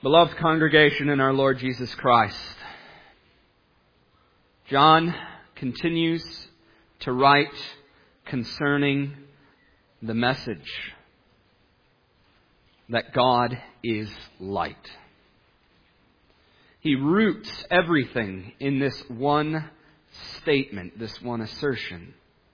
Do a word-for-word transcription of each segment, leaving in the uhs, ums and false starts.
Beloved congregation in our Lord Jesus Christ, John continues to write concerning the message that God is light. He roots everything in this one statement, this one assertion.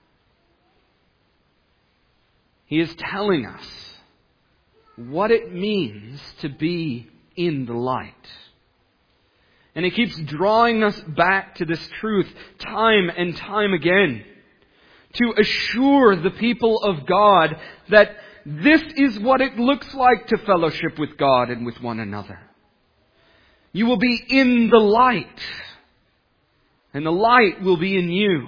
He is telling us what it means to be in the light. And He keeps drawing us back to this truth time and time again to assure the people of God that this is what it looks like to fellowship with God and with one another. You will be in the light, and the light will be in you.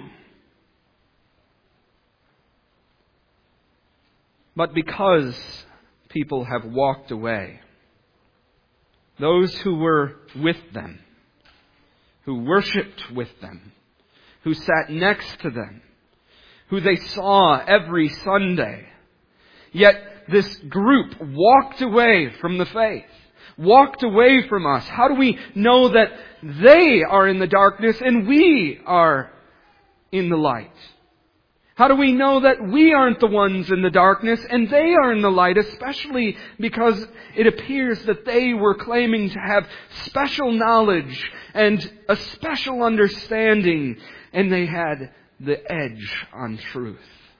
But because people have walked away, those who were with them, who worshipped with them, who sat next to them, who they saw every Sunday, yet this group walked away from the faith, walked away from us. How do we know that they are in the darkness and we are in the light? How do we know that we aren't the ones in the darkness and they are in the light, especially because it appears that they were claiming to have special knowledge and a special understanding, and they had the edge on truth?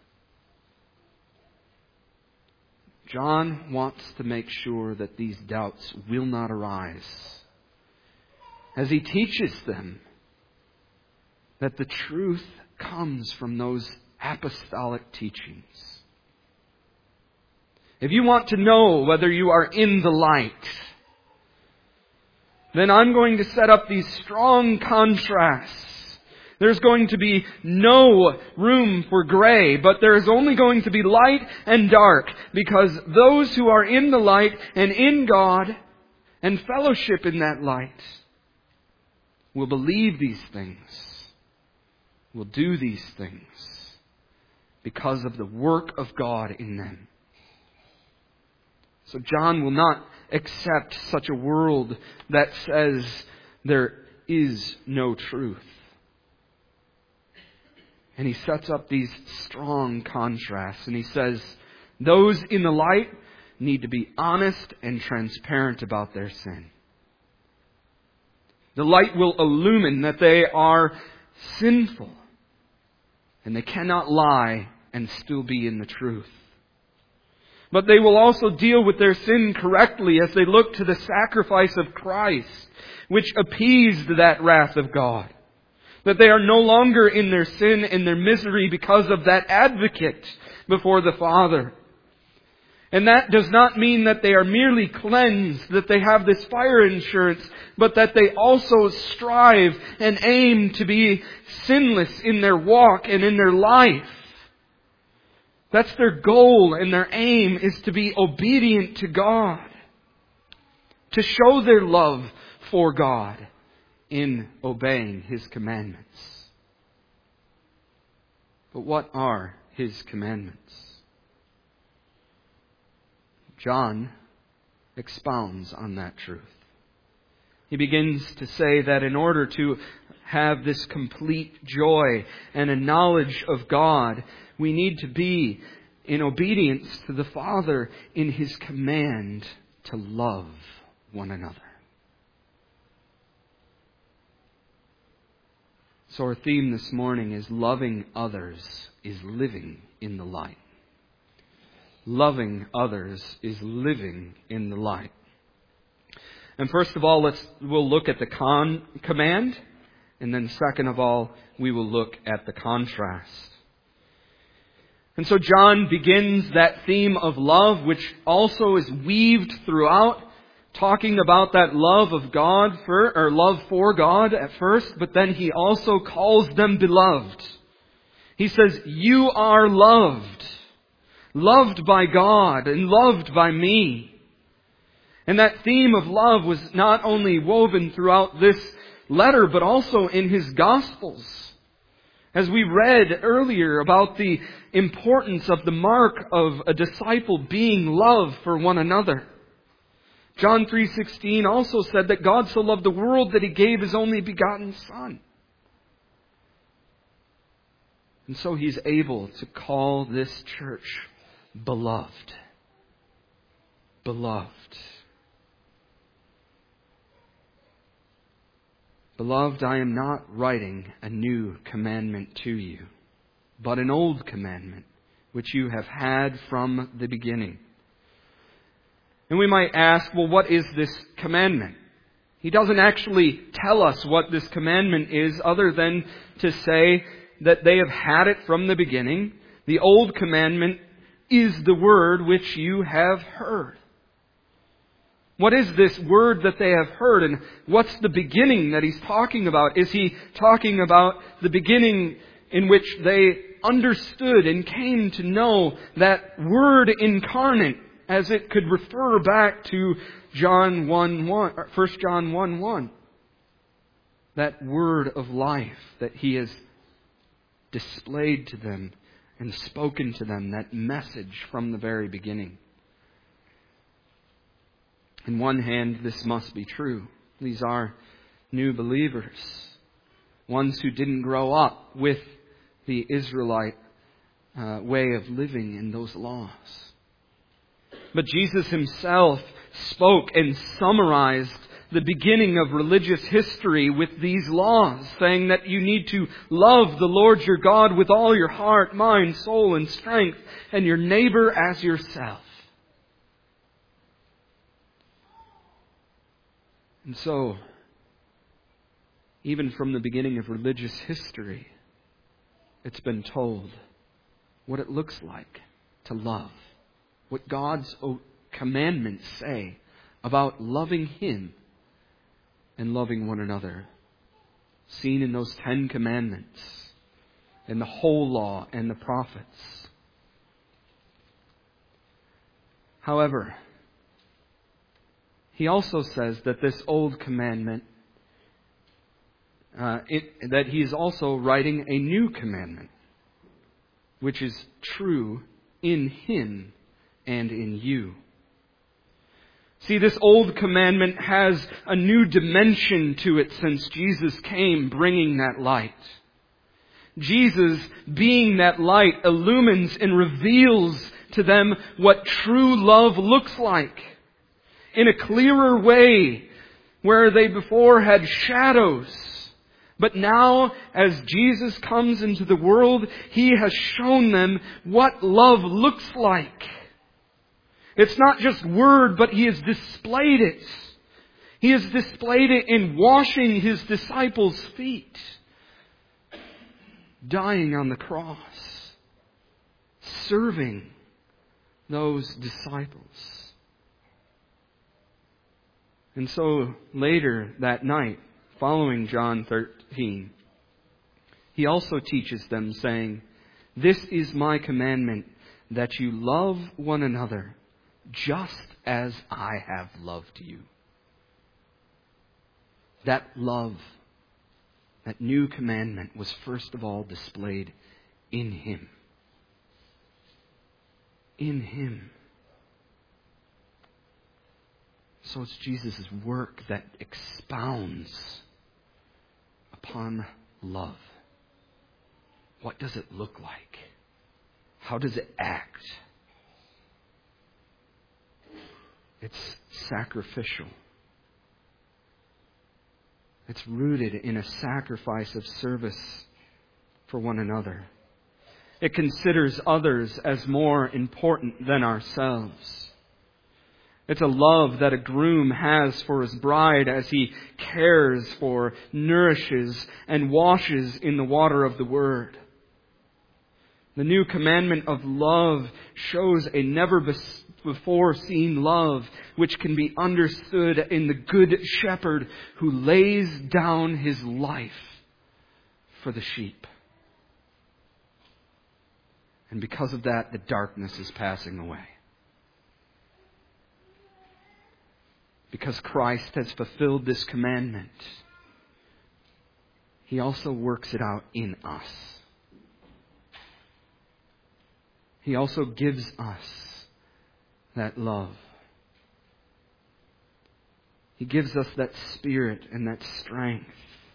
John wants to make sure that these doubts will not arise as he teaches them that the truth comes from those apostolic teachings. If you want to know whether you are in the light, then I'm going to set up these strong contrasts. There's going to be no room for gray, but there is only going to be light and dark, because those who are in the light and in God and fellowship in that light will believe these things, will do these things, because of the work of God in them. So John will not accept such a world that says there is no truth. And he sets up these strong contrasts. And he says, those in the light need to be honest and transparent about their sin. The light will illumine that they are sinful. And they cannot lie and still be in the truth. But they will also deal with their sin correctly as they look to the sacrifice of Christ, which appeased that wrath of God. That they are no longer in their sin and their misery because of that advocate before the Father. And that does not mean that they are merely cleansed, that they have this fire insurance, but that they also strive and aim to be sinless in their walk and in their life. That's their goal, and their aim is to be obedient to God, to show their love for God in obeying His commandments. But what are His commandments? John expounds on that truth. He begins to say that in order to have this complete joy and a knowledge of God, we need to be in obedience to the Father in His command to love one another. So our theme this morning is loving others is living in the light. Loving others is living in the light. And first of all, let's we'll look at the con, command, and then second of all, we will look at the contrast. And so John begins that theme of love, which also is weaved throughout, talking about that love of God for, or love for God at first, but then he also calls them beloved. He says, you are loved. Loved by God and loved by me. And that theme of love was not only woven throughout this letter, but also in his Gospels. As we read earlier about the importance of the mark of a disciple being love for one another. John three sixteen also said that God so loved the world that He gave His only begotten Son. And so He's able to call this church beloved. Beloved. Beloved, I am not writing a new commandment to you, but an old commandment, which you have had from the beginning. And we might ask, well, what is this commandment? He doesn't actually tell us what this commandment is, other than to say that they have had it from the beginning. The old commandment is the word which you have heard. What is this word that they have heard, and what's the beginning that He's talking about? Is He talking about the beginning in which they understood and came to know that Word incarnate, as it could refer back to John one one, or First John one one? That Word of life that He has displayed to them and spoken to them, that message from the very beginning. On one hand, this must be true. These are new believers, ones who didn't grow up with the Israelite uh, way of living in those laws. But Jesus Himself spoke and summarized the beginning of religious history with these laws, saying that you need to love the Lord your God with all your heart, mind, soul, and strength, and your neighbor as yourself. And so, even from the beginning of religious history, it's been told what it looks like to love. What God's commandments say about loving Him and loving one another. Seen in those Ten Commandments, in the whole law and the prophets. However, He also says that this old commandment, uh, it, that He is also writing a new commandment, which is true in Him and in you. See, this old commandment has a new dimension to it since Jesus came bringing that light. Jesus, being that light, illumines and reveals to them what true love looks like in a clearer way, where they before had shadows. But now, as Jesus comes into the world, He has shown them what love looks like. It's not just word, but He has displayed it. He has displayed it in washing His disciples' feet, dying on the cross, serving those disciples. And so later that night, following John thirteen, He also teaches them, saying, "This is my commandment, that you love one another, just as I have loved you." That love, that new commandment, was first of all displayed in Him. In Him. So it's Jesus' work that expounds upon love. What does it look like? How does it act? It's sacrificial. It's rooted in a sacrifice of service for one another. It considers others as more important than ourselves. It's a love that a groom has for his bride as he cares for, nourishes, and washes in the water of the Word. The new commandment of love shows a never before seen love, which can be understood in the Good Shepherd who lays down His life for the sheep. And because of that, the darkness is passing away. Because Christ has fulfilled this commandment, He also works it out in us. He also gives us that love. He gives us that spirit and that strength.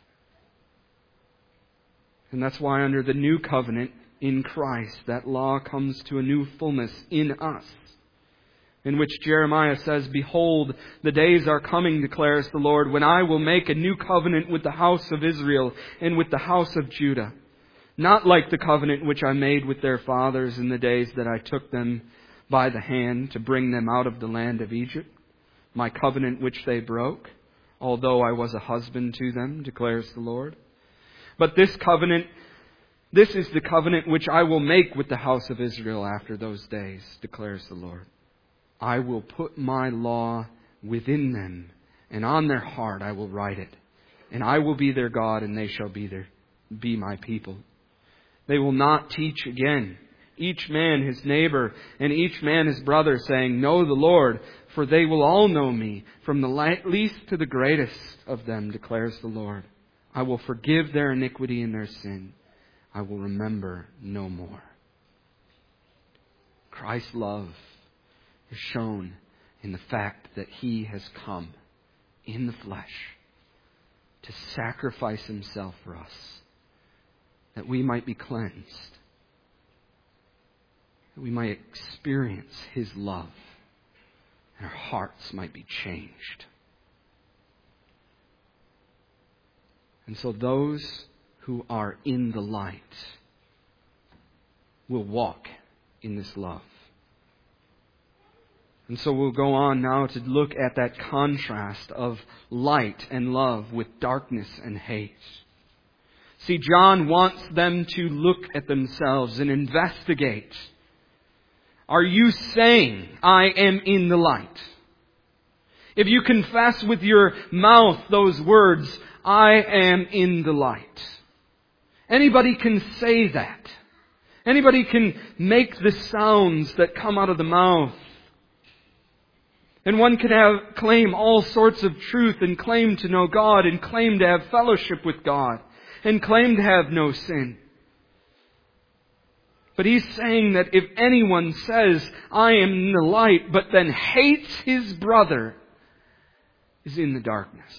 And that's why under the new covenant in Christ, that law comes to a new fullness in us, in which Jeremiah says, "Behold, the days are coming, declares the Lord, when I will make a new covenant with the house of Israel and with the house of Judah, not like the covenant which I made with their fathers in the days that I took them by the hand to bring them out of the land of Egypt, my covenant which they broke, although I was a husband to them, declares the Lord. But this covenant, this is the covenant which I will make with the house of Israel after those days, declares the Lord. I will put my law within them, and on their heart I will write it. And I will be their God, and they shall be their, be my people. They will not teach again, each man his neighbor, and each man his brother, saying, Know the Lord, for they will all know me, from the least to the greatest of them, declares the Lord. I will forgive their iniquity and their sin. I will remember no more." Christ's love is shown in the fact that He has come in the flesh to sacrifice Himself for us, that we might be cleansed, that we might experience His love, and our hearts might be changed. And so those who are in the light will walk in this love. And so we'll go on now to look at that contrast of light and love with darkness and hate. See, John wants them to look at themselves and investigate. Are you saying, I am in the light? If you confess with your mouth those words, I am in the light. Anybody can say that. Anybody can make the sounds that come out of the mouth. And one can have, claim all sorts of truth and claim to know God and claim to have fellowship with God and claim to have no sin. But he's saying that if anyone says, I am in the light, but then hates his brother, is in the darkness.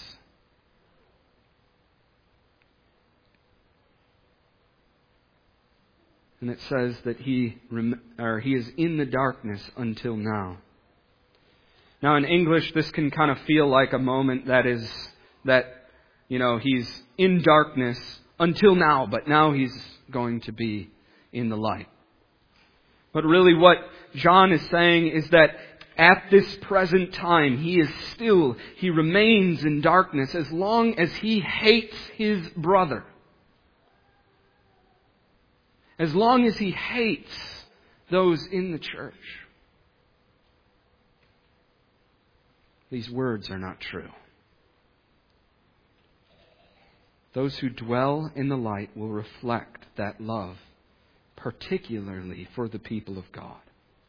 And it says that he, or he is in the darkness until now. Now in English, this can kind of feel like a moment that is, that, you know, he's in darkness until now, but now he's going to be in the light. But really what John is saying is that at this present time, he is still, he remains in darkness as long as he hates his brother. As long as he hates those in the church. These words are not true. Those who dwell in the light will reflect that love, particularly for the people of God.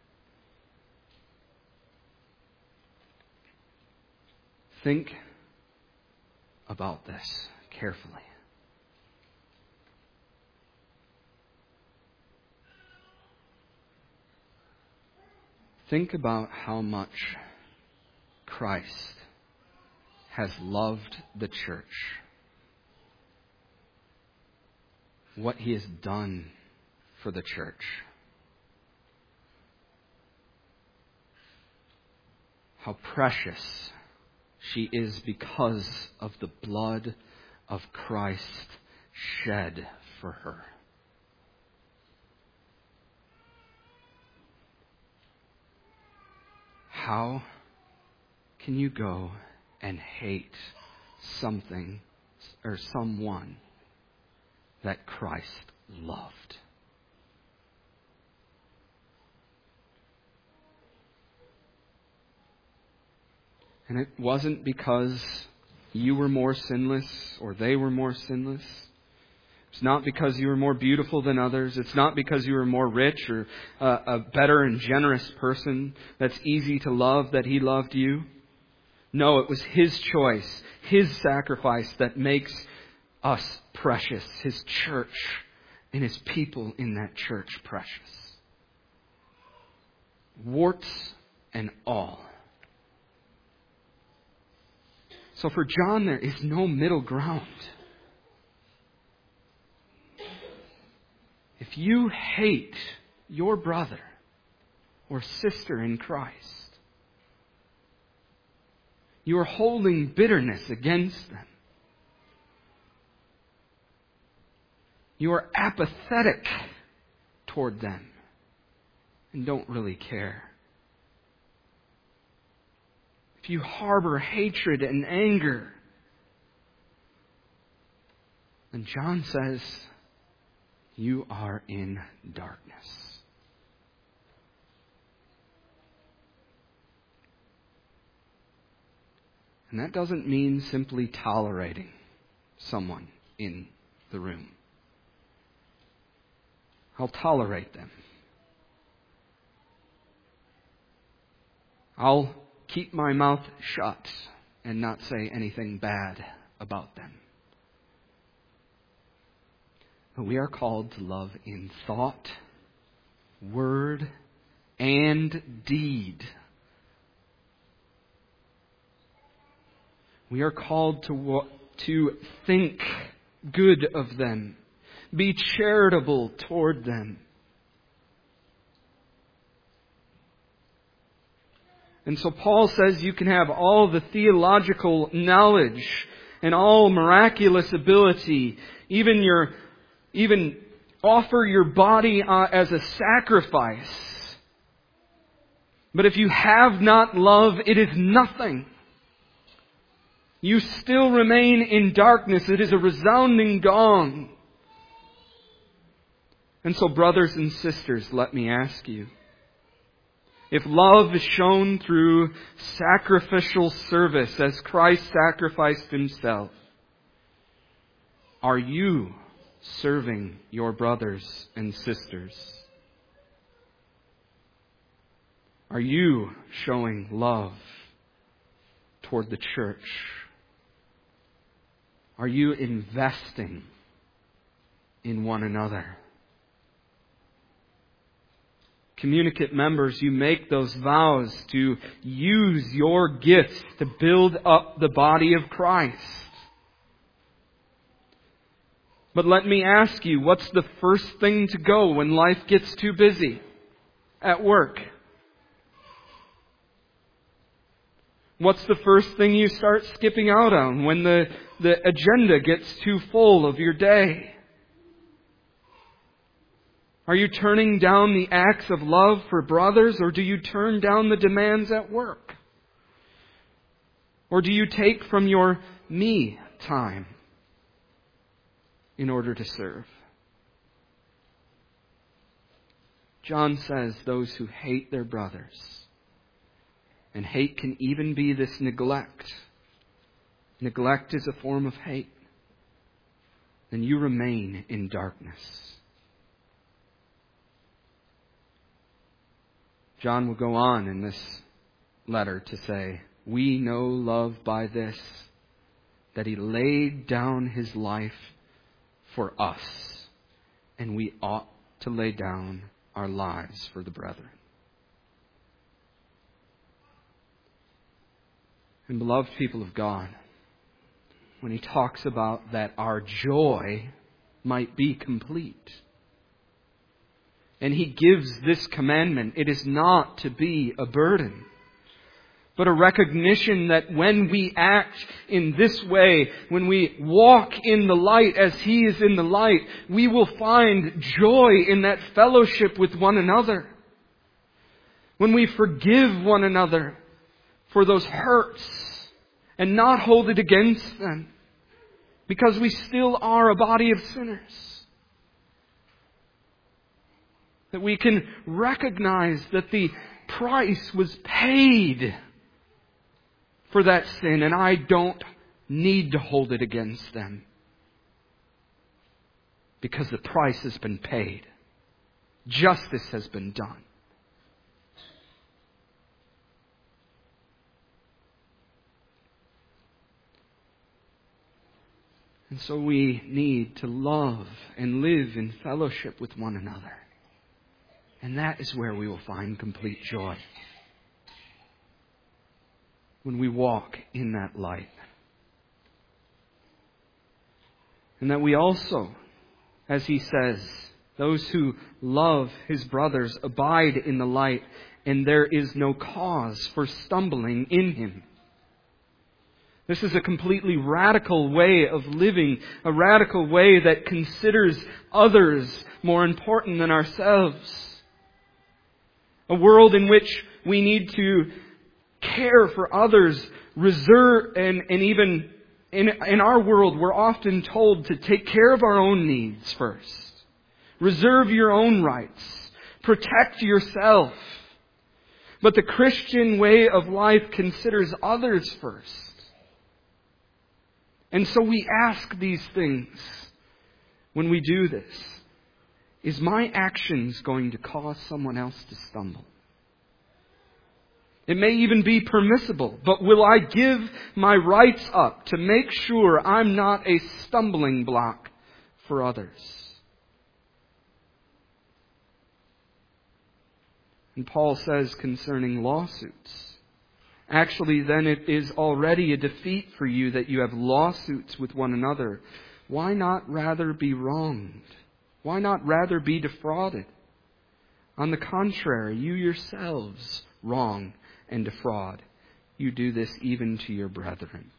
Think about this carefully. Think about how much Christ has loved the church. What He has done for the church. How precious she is because of the blood of Christ shed for her. How can you go and hate something or someone that Christ loved? And it wasn't because you were more sinless or they were more sinless. It's not because you were more beautiful than others. It's not because you were more rich or uh, a better and generous person that's easy to love that He loved you. No, it was His choice, His sacrifice that makes us precious, His church and His people in that church precious. Warts and all. So for John, there is no middle ground. If you hate your brother or sister in Christ, you are holding bitterness against them. You are apathetic toward them and don't really care. If you harbor hatred and anger, then John says, you are in darkness. And that doesn't mean simply tolerating someone in the room. I'll tolerate them. I'll keep my mouth shut and not say anything bad about them. But we are called to love in thought, word, and deed. We are called to, to think good of them, be charitable toward them. And so Paul says you can have all the theological knowledge and all miraculous ability, even your, even offer your body uh, as a sacrifice. But if you have not love, it is nothing. You still remain in darkness. It is a resounding gong. And so, brothers and sisters, let me ask you, if love is shown through sacrificial service as Christ sacrificed Himself, are you serving your brothers and sisters? Are you showing love toward the church? Are you investing in one another? Communicant members, you make those vows to use your gifts to build up the body of Christ. But let me ask you, what's the first thing to go when life gets too busy at work? What's the first thing you start skipping out on when the, the agenda gets too full of your day? Are you turning down the acts of love for brothers, or do you turn down the demands at work? Or do you take from your me time in order to serve? John says those who hate their brothers, and hate can even be this neglect. Neglect is a form of hate. Then you remain in darkness. John will go on in this letter to say, we know love by this, that He laid down His life for us, and we ought to lay down our lives for the brethren. And beloved people of God, when he talks about that our joy might be complete, and he gives this commandment, it is not to be a burden, but a recognition that when we act in this way, when we walk in the light as He is in the light, we will find joy in that fellowship with one another. When we forgive one another for those hurts and not hold it against them, because we still are a body of sinners. That we can recognize that the price was paid for that sin, and I don't need to hold it against them, because the price has been paid. Justice has been done. And so we need to love and live in fellowship with one another. And that is where we will find complete joy. When we walk in that light. And that we also, as he says, those who love his brothers abide in the light, and there is no cause for stumbling in him. This is a completely radical way of living, a radical way that considers others more important than ourselves. A world in which we need to care for others, reserve, and, and even in, in our world we're often told to take care of our own needs first. Reserve your own rights. Protect yourself. But the Christian way of life considers others first. And so we ask these things when we do this. Is my actions going to cause someone else to stumble? It may even be permissible, but will I give my rights up to make sure I'm not a stumbling block for others? And Paul says concerning lawsuits, actually, then it is already a defeat for you that you have lawsuits with one another. Why not rather be wronged? Why not rather be defrauded? On the contrary, you yourselves wrong and defraud. You do this even to your brethren.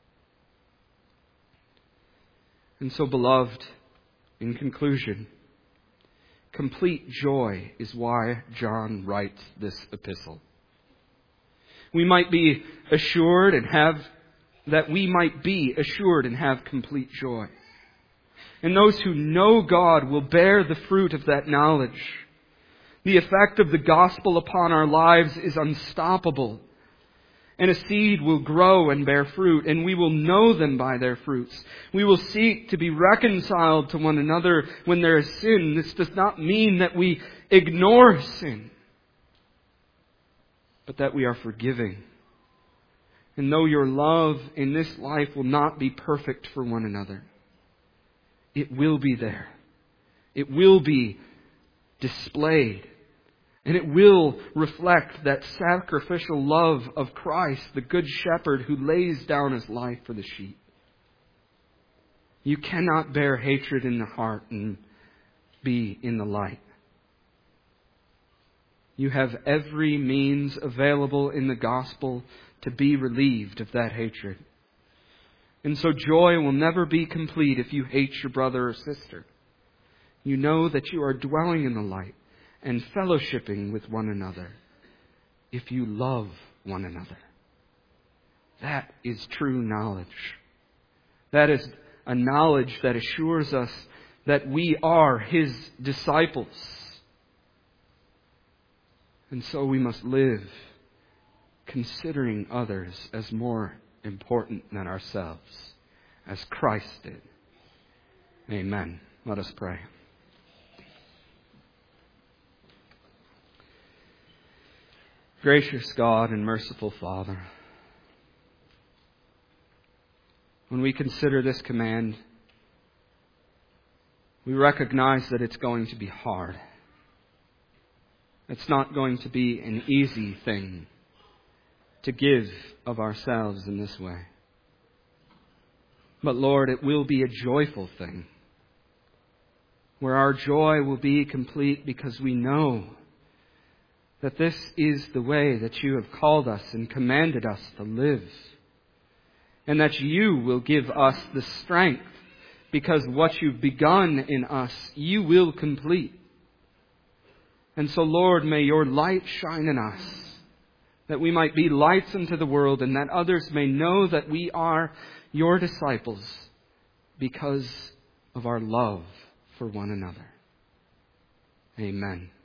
And so, beloved, in conclusion, complete joy is why John writes this epistle. We might be assured and have, that we might be assured and have complete joy. And those who know God will bear the fruit of that knowledge. The effect of the gospel upon our lives is unstoppable. And a seed will grow and bear fruit, and we will know them by their fruits. We will seek to be reconciled to one another when there is sin. This does not mean that we ignore sin, but that we are forgiving. And though your love in this life will not be perfect for one another, it will be there. It will be displayed. And it will reflect that sacrificial love of Christ, the Good Shepherd who lays down his life for the sheep. You cannot bear hatred in the heart and be in the light. You have every means available in the gospel to be relieved of that hatred. And so joy will never be complete if you hate your brother or sister. You know that you are dwelling in the light and fellowshipping with one another if you love one another. That is true knowledge. That is a knowledge that assures us that we are His disciples. And so we must live considering others as more important than ourselves, as Christ did. Amen. Let us pray. Gracious God and merciful Father, when we consider this command, we recognize that it's going to be hard. It's not going to be an easy thing to give of ourselves in this way. But Lord, it will be a joyful thing, where our joy will be complete because we know that this is the way that you have called us and commanded us to live. And that you will give us the strength, because what you've begun in us, you will complete. And so, Lord, may your light shine in us, that we might be lights unto the world, and that others may know that we are your disciples because of our love for one another. Amen.